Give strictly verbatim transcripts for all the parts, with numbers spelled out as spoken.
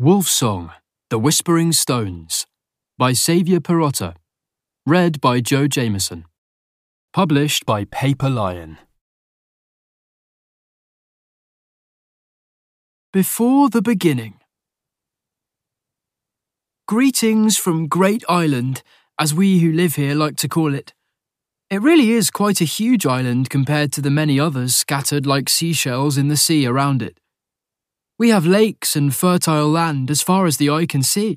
Wolfsong, The Whispering Stones by Xavier Perotta. Read by Joe Jameson. Published by Paper Lion. Before the beginning. Greetings from Great Island, as we who live here like to call it. It really is quite a huge island compared to the many others scattered like seashells in the sea around it. We have lakes and fertile land as far as the eye can see.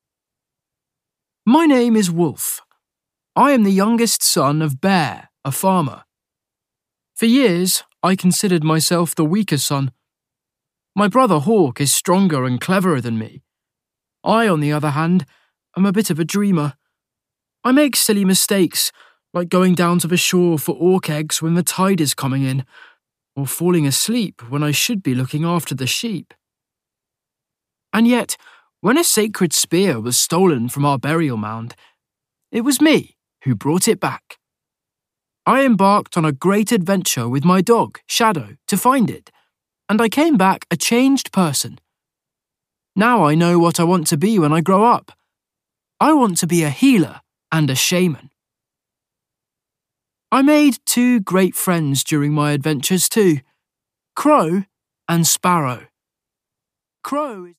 My name is Wolf. I am the youngest son of Bear, a farmer. For years, I considered myself the weaker son. My brother Hawk is stronger and cleverer than me. I, on the other hand, am a bit of a dreamer. I make silly mistakes, like going down to the shore for orc eggs when the tide is coming in, or falling asleep when I should be looking after the sheep. And yet, when a sacred spear was stolen from our burial mound, it was me who brought it back. I embarked on a great adventure with my dog, Shadow, to find it, and I came back a changed person. Now I know what I want to be when I grow up. I want to be a healer and a shaman. I made two great friends during my adventures too, Crow and Sparrow. Crow is